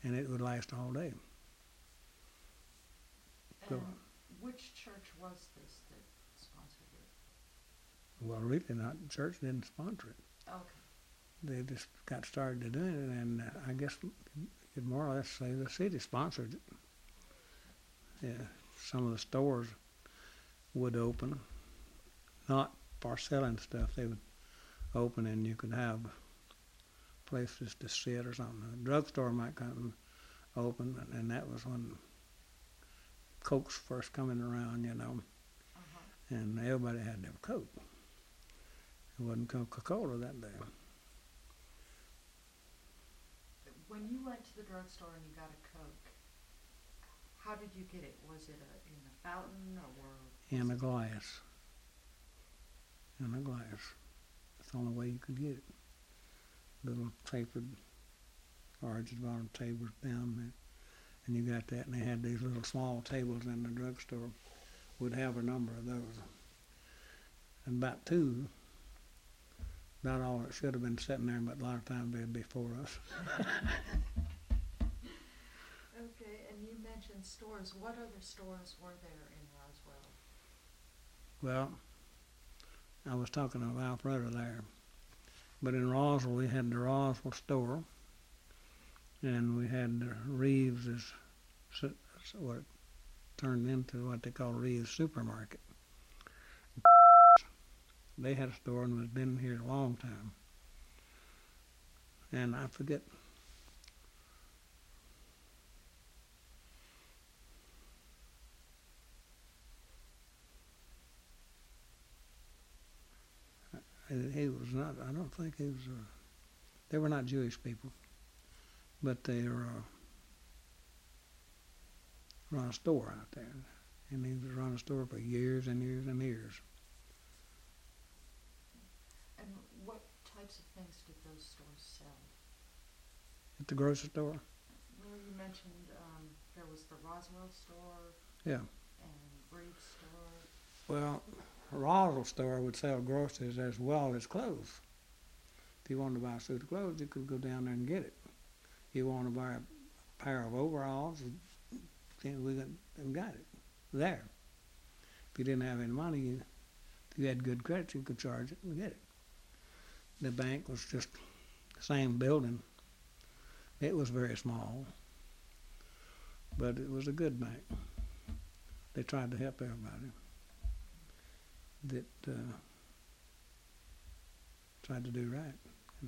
and it would last all day. So, And which church was this that sponsored it? well, really not. The church didn't sponsor it. Okay. They just got started to doing it, and I guess you could more or less say the city sponsored it. Yeah, some of the stores would open, not for selling stuff. They would open, and you could have places to sit or something. A drugstore might come open, and that was when Coke's first coming around, Uh-huh. and everybody had to have Coke. It wasn't Coca-Cola that day. When you went to the drugstore and you got a Coke, how did you get it? Was it in a fountain or? In a glass. In a glass. That's the only way you could get it. Little tapered, large bottom tables down there. And you got that, and they had these little small tables in the drugstore. Would have a number of those. And about two, about all that should have been sitting there, but a lot of times they'd be for us. Okay, and you mentioned stores. What other stores were there in Roswell? Well, I was talking to Alfredo there. But in Roswell, we had the Roswell store, and we had the Reeves' what turned into what they call Reeves Supermarket. They had a store and was been here a long time. And I forget. He was not, I don't think he was, they were not Jewish people, but they were run a store out there. And he was run a store for years and years and years. And what types of things did those stores sell? At the grocery store? Well, you mentioned there was the Roswell store. Yeah. And Reeves store. Well, a Roswell store would sell groceries as well as clothes. If you wanted to buy a suit of clothes, you could go down there and get it. If you wanted to buy a pair of overalls, we got it there. If you didn't have any money, if you had good credit, you could charge it and get it. The bank was just the same building. It was very small, but it was a good bank. They tried to help everybody that tried to do right.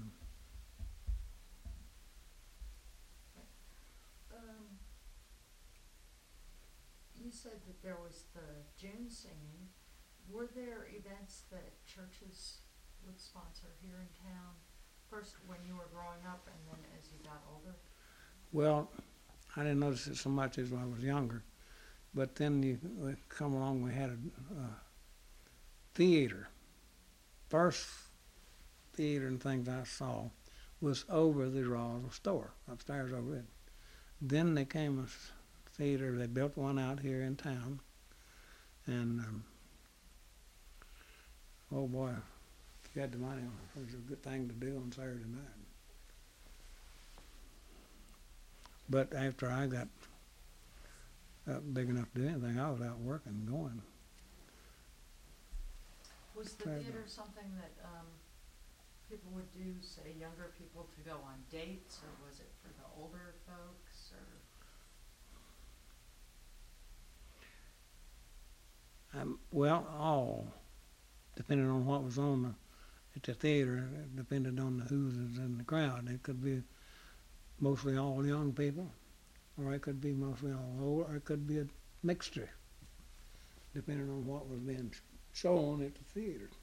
You said that there was the June singing. Were there events that churches would sponsor here in town? First when you were growing up and then as you got older? Well, I didn't notice it so much as when I was younger. But then we come along, we had a theater. First theater and things I saw was over the Roswell store, upstairs over it. Then there came a theater, they built one out here in town. And, oh boy, if you had the money, it was a good thing to do on Saturday night. But after I got big enough to do anything, I was out working, going. Was the theater something that people would do, say younger people, to go on dates, or was it for the older folks, or? Well, all, depending on what was on at the theater, it depended on who was in the crowd. It could be mostly all young people, or it could be mostly all old, or it could be a mixture, depending on what was being shown at the theater.